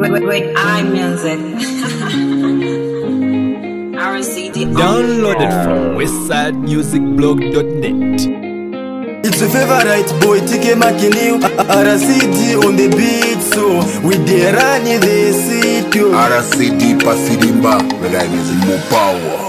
With iMusic. RCD. Downloaded from westsidemusicblog.net. It's a favorite boy, TK Makini, RCD on the beat, so we dey run in the city. RCD Pasirimba, where I is more power.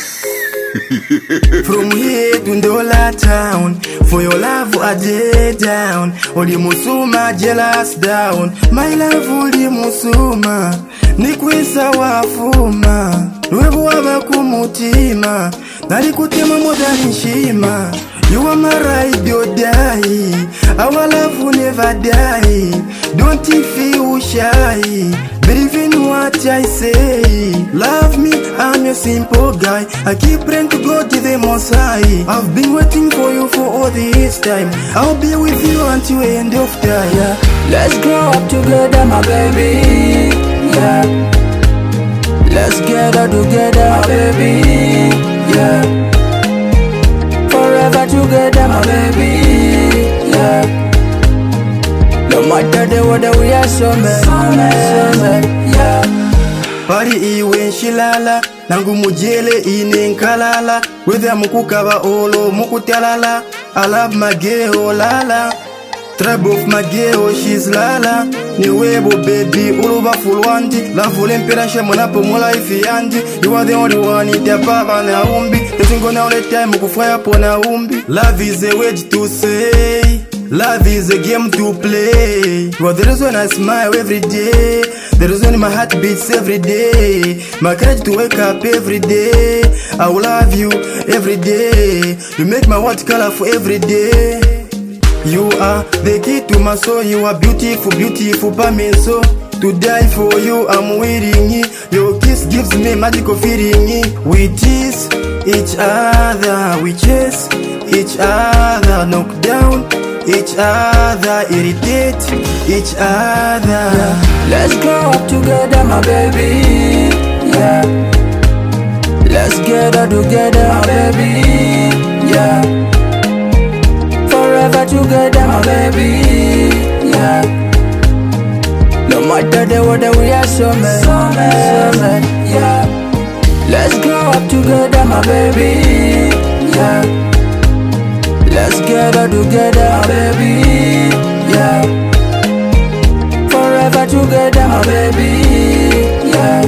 From here to Ndola town, for your love I dey down. Oli musuma jealous down, my love oli musuma. Nikwisa wafuma, lwebu waba kumutima. Nali kutema moda nishima. You are my ride or die. Our love will never die. Don't you feel shy? Believe in what I say. Love me, I'm a simple guy. I keep praying to God to the Most High. I've been waiting for you for all this time. I'll be with you until the end of time. Yeah. Let's grow up together, my baby. Yeah. Let's get up together, my baby. Yeah. Forever together, my baby. Yeah. No matter the weather, we are so mad. Yeah. Pari iwe nshilala, nangu mujele ine nkalala. Whether mukukaba olo mukutalala, I love my girl, lala. Tribe of my girl, she's lala. Ni webo baby, uluba fulwandi. Love ulempera shemona pomola ifiyandi. You are the only one in the baba na umbi. Tesingo na ule time ukufaya pona umbi. Love is a word to say. Love is a game to play. You are the reason I smile every day. The reason my heart beats every day. My courage to wake up every day. I will love you every day. You make my heart colorful every day. You are the key to my soul. You are beautiful, beautiful, so to die for you, I'm waiting. Your kiss gives me magical feeling. We tease each other, we chase each other, knock down each other, irritate each other. Let's grow up together, my baby. Yeah. Let's get up together, my baby. Yeah. Forever together, my baby. Yeah. No matter the weather, we are so mad. Yeah. Let's grow up together, my baby. Yeah. Let's get up together, my baby. Yeah. Forever together, my baby. Yeah.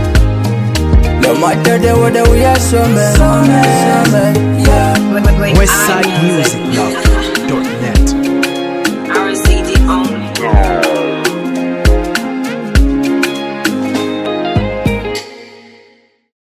No matter the weather, we are so mad. Yeah. Westside Music.